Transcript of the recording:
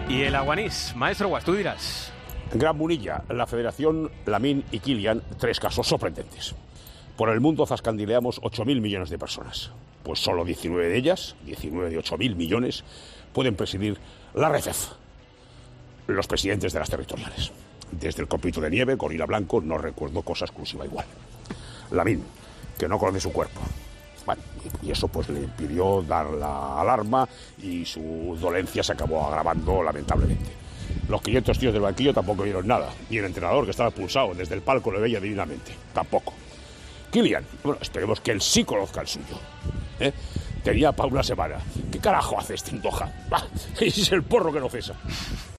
Y el Aguanís, maestro Guas, tú dirás. Gran Munilla, la Federación, Lamine y Kylian, 3 casos sorprendentes. Por el mundo zascandileamos 8.000 millones de personas. Pues solo 19 de ellas, 19 de 8.000 millones, pueden presidir la RFEF, los presidentes de las territoriales. Desde el copito de nieve, gorila blanco, no recuerdo cosa exclusiva igual. Lamine, que no conoce su cuerpo. Bueno, y eso pues le impidió dar la alarma y su dolencia se acabó agravando lamentablemente. Los 500 tíos del banquillo tampoco vieron nada, y el entrenador, que estaba expulsado desde el palco, le veía divinamente, tampoco. Kylian, bueno, esperemos que él sí conozca el suyo. Tenía para una semana. ¿Qué carajo hace este en Doha? Es el porro que no cesa.